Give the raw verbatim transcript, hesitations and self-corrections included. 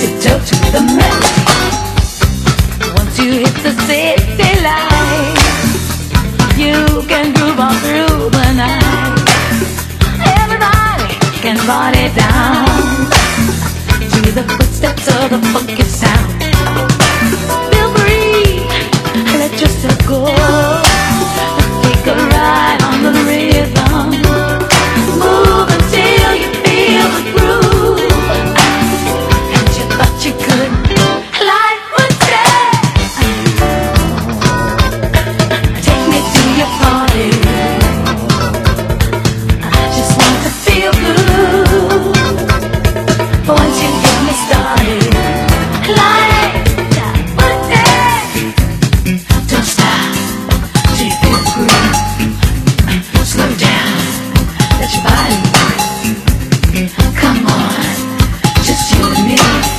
tiptoe to the melody. Once you hit the city lights, you can groove on through the night. Everybody can party down to the footsteps of the funky